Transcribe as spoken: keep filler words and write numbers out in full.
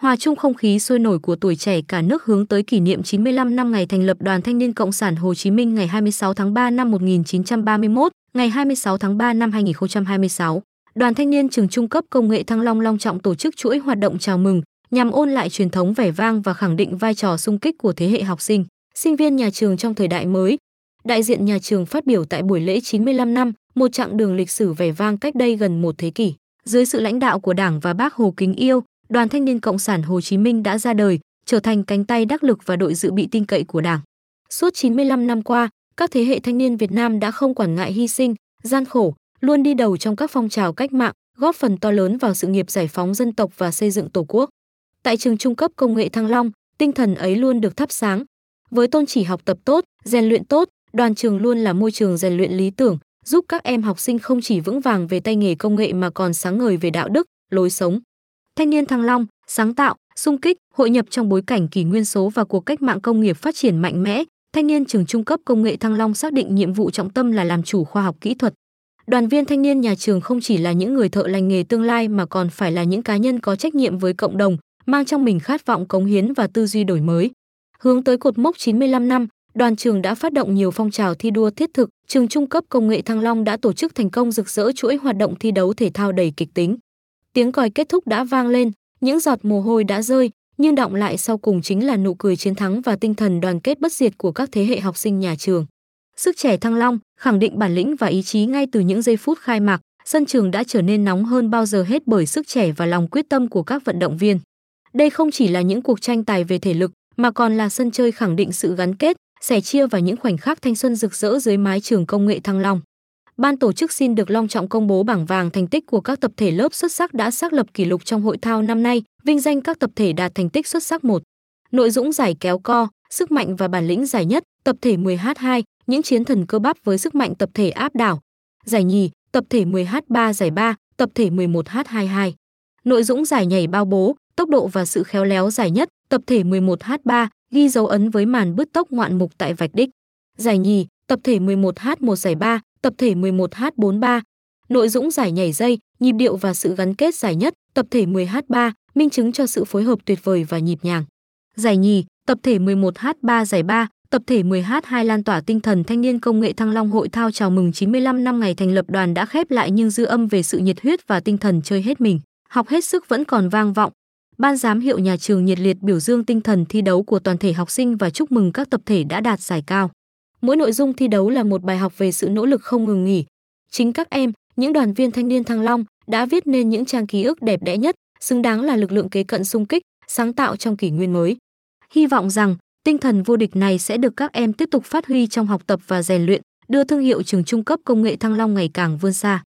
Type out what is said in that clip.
Hòa chung không khí sôi nổi của tuổi trẻ cả nước hướng tới kỷ niệm chín mươi lăm năm ngày thành lập Đoàn Thanh niên Cộng sản Hồ Chí Minh ngày hai mươi sáu tháng ba năm một nghìn chín trăm ba mươi mốt, ngày hai mươi sáu tháng ba năm hai nghìn không trăm hai mươi sáu, Đoàn Thanh niên Trường Trung cấp Công nghệ Thăng Long long trọng tổ chức chuỗi hoạt động chào mừng nhằm ôn lại truyền thống vẻ vang và khẳng định vai trò xung kích của thế hệ học sinh, sinh viên nhà trường trong thời đại mới. Đại diện nhà trường phát biểu tại buổi lễ chín mươi lăm năm, một chặng đường lịch sử vẻ vang cách đây gần một thế kỷ. Dưới sự lãnh đạo của Đảng và Bác Hồ kính yêu, Đoàn Thanh niên Cộng sản Hồ Chí Minh đã ra đời, trở thành cánh tay đắc lực và đội dự bị tin cậy của Đảng. Suốt chín mươi lăm năm qua, các thế hệ thanh niên Việt Nam đã không quản ngại hy sinh, gian khổ, luôn đi đầu trong các phong trào cách mạng, góp phần to lớn vào sự nghiệp giải phóng dân tộc và xây dựng Tổ quốc. Tại trường Trung cấp Công nghệ Thăng Long, tinh thần ấy luôn được thắp sáng. Với tôn chỉ học tập tốt, rèn luyện tốt, đoàn trường luôn là môi trường rèn luyện lý tưởng, giúp các em học sinh không chỉ vững vàng về tay nghề công nghệ mà còn sáng ngời về đạo đức, lối sống. Thanh niên Thăng Long, sáng tạo, xung kích, hội nhập trong bối cảnh kỷ nguyên số và cuộc cách mạng công nghiệp phát triển mạnh mẽ, thanh niên trường Trung cấp Công nghệ Thăng Long xác định nhiệm vụ trọng tâm là làm chủ khoa học kỹ thuật. Đoàn viên thanh niên nhà trường không chỉ là những người thợ lành nghề tương lai mà còn phải là những cá nhân có trách nhiệm với cộng đồng, mang trong mình khát vọng cống hiến và tư duy đổi mới. Hướng tới cột mốc chín mươi lăm năm, đoàn trường đã phát động nhiều phong trào thi đua thiết thực. Trường Trung cấp Công nghệ Thăng Long đã tổ chức thành công rực rỡ chuỗi hoạt động thi đấu thể thao đầy kịch tính. Tiếng còi kết thúc đã vang lên, những giọt mồ hôi đã rơi, nhưng đọng lại sau cùng chính là nụ cười chiến thắng và tinh thần đoàn kết bất diệt của các thế hệ học sinh nhà trường. Sức trẻ Thăng Long khẳng định bản lĩnh và ý chí ngay từ những giây phút khai mạc, sân trường đã trở nên nóng hơn bao giờ hết bởi sức trẻ và lòng quyết tâm của các vận động viên. Đây không chỉ là những cuộc tranh tài về thể lực, mà còn là sân chơi khẳng định sự gắn kết, sẻ chia và những khoảnh khắc thanh xuân rực rỡ dưới mái trường Công nghệ Thăng Long. Ban tổ chức xin được long trọng công bố bảng vàng thành tích của các tập thể lớp xuất sắc đã xác lập kỷ lục trong hội thao năm nay, vinh danh các tập thể đạt thành tích xuất sắc một. Nội dũng giải kéo co, sức mạnh và bản lĩnh giải nhất, tập thể mười H hai, những chiến thần cơ bắp với sức mạnh tập thể áp đảo. Giải nhì, tập thể mười H ba giải ba, tập thể mười một H hai mươi hai. Nội dũng giải nhảy bao bố, tốc độ và sự khéo léo giải nhất, tập thể mười một H ba, ghi dấu ấn với màn bứt tốc ngoạn mục tại vạch đích. Giải nhì, tập thể mười một H một giải ba, tập thể mười một H bốn ba. Nội dũng giải nhảy dây, nhịp điệu và sự gắn kết giải nhất, tập thể mười H ba, minh chứng cho sự phối hợp tuyệt vời và nhịp nhàng. Giải nhì, tập thể mười một H ba giải ba, tập thể mười H hai lan tỏa tinh thần thanh niên Công nghệ Thăng Long. Hội thao chào mừng chín mươi lăm năm ngày thành lập đoàn đã khép lại nhưng dư âm về sự nhiệt huyết và tinh thần chơi hết mình, học hết sức vẫn còn vang vọng. Ban giám hiệu nhà trường nhiệt liệt biểu dương tinh thần thi đấu của toàn thể học sinh và chúc mừng các tập thể đã đạt giải cao. Mỗi nội dung thi đấu là một bài học về sự nỗ lực không ngừng nghỉ. Chính các em, những đoàn viên thanh niên Thăng Long đã viết nên những trang ký ức đẹp đẽ nhất, xứng đáng là lực lượng kế cận xung kích, sáng tạo trong kỷ nguyên mới. Hy vọng rằng tinh thần vô địch này sẽ được các em tiếp tục phát huy trong học tập và rèn luyện, đưa thương hiệu trường Trung cấp Công nghệ Thăng Long ngày càng vươn xa.